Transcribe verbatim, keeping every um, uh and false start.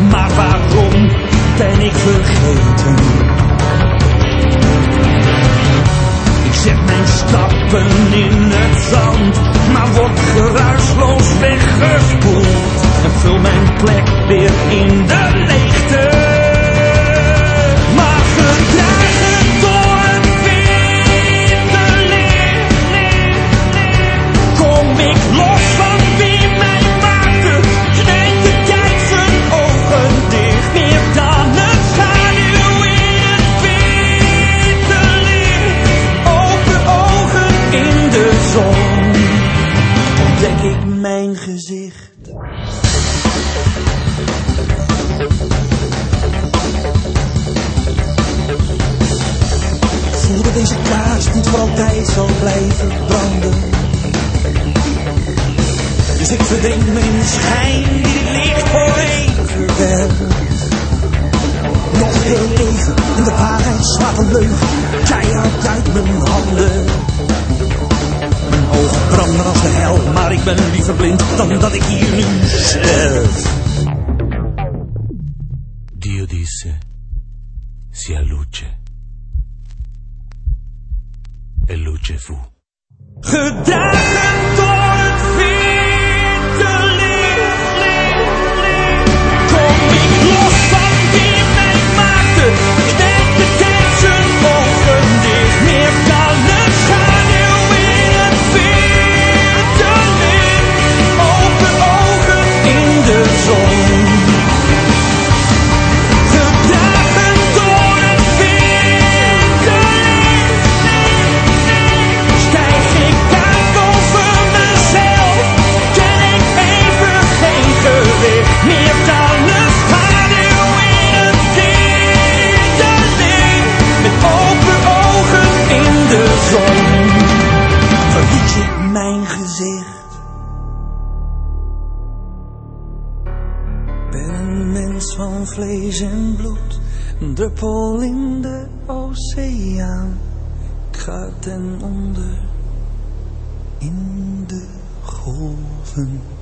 Maar waarom ben ik vergeten? Ik zet mijn stappen in het zand, maar word geruisloos weggespoeld en vul mijn plek weer in de leegte. Maar gedragen door het winterlicht kom ik los van wie mij maakte. Knijpt de tijd zijn ogen dicht, meer dan een schaduw in het winterlicht. Open ogen in de zon, ontdek ik mijn gezicht. Ik voel dat deze kaars niet voor altijd zal blijven branden. Dus ik verdrink me in de schijn die het licht voor even werpt. Nog heel even en de waarheid slaat een leugen keihard uit mijn handen. Mijn ogen branden als de hel, maar ik ben liever blind dan dat ik hier nu sterf. Dio disse, sia luce. E luce fu. Gedragen door het winterlicht kom ik los van wie mij maakte. Knijpt de tijd zijn ogen dicht, meer dan een schaduw in het winterlicht. Open ogen in de zon. Gedragen door het winterlicht stijg ik uit over mezelf. Ken ik even geen gewicht, meer dan een schaduw in het winterlicht. Met open ogen in de zon verlies ik mijn gezicht. Ben een mens van vlees en bloed, een druppel in de oceaan. Ik ga ten onder in de golven.